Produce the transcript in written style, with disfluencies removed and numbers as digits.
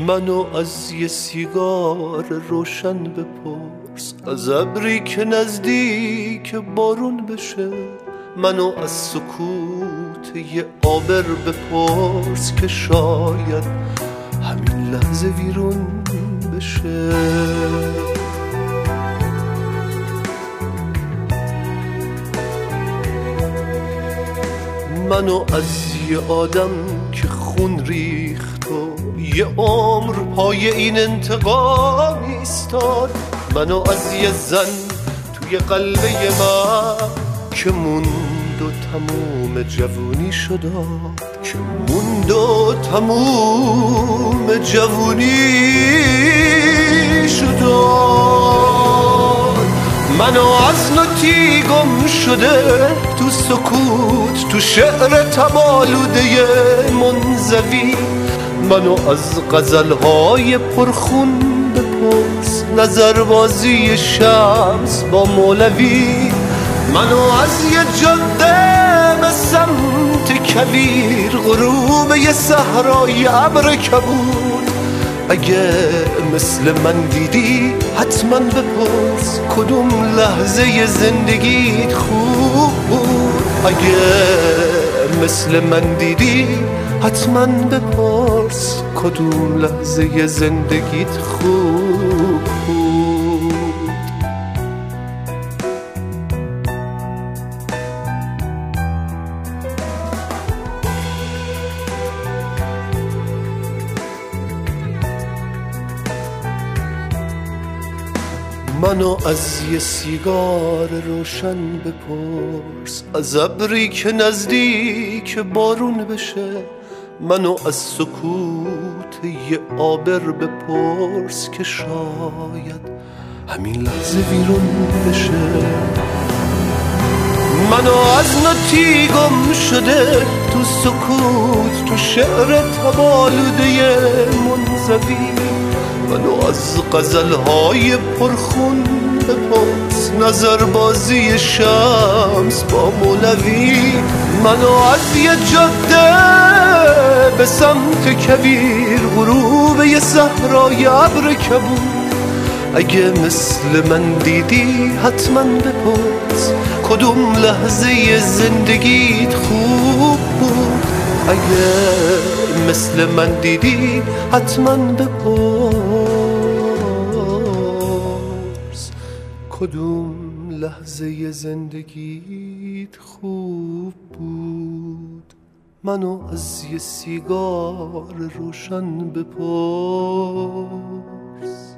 منو از یه سیگار روشن بپرس، از ابری که نزدیک بارون بشه. منو از سکوت یه آبر بپرس که شاید همین لحظه ویرون بشه. منو از یه آدم که خون ریخت و یه عمر پای این انتقام ایستاد. منو از یه زن توی قلبه من که موند و تموم جوونی شد، که موند و تموم جوونی شد. منو از نوتی گم شده تو سکوت، تو شعر تبالوده منزوی. منو از غزلهای پرخون بپرس، نظربازی شمس با مولوی. منو از یه جاده به سمت کویر، غروب یه صحرای ابر کبود. اگه مثل من دیدی حتما بپرس کدوم لحظه زندگیت خوب بود. اگه مثل من دیدی حتما بپرس کدوم لحظه زندگیت خوب بود. منو از یه سیگار روشن بپرس، از ابری که نزدیک بارون بشه. منو از سکوت یه آبر بپرس که شاید همین لحظه ویرون بشه. منو از نوتی گم شده تو سکوت، تو شعر تبالوده منزوی. منو از غزلهای پرخون بپرس، نظربازی شمس با مولوی. منو از یه جاده به سمت کویر، غروب یه صحرای ابر کبود. اگه مثل من دیدی حتما بپرس کدوم لحظه زندگیت خوب بود. اگه مثل من دیدی حتما بپرس کدوم لحظه زندگیت خوب بود. منو از یه سیگار روشن بپرس.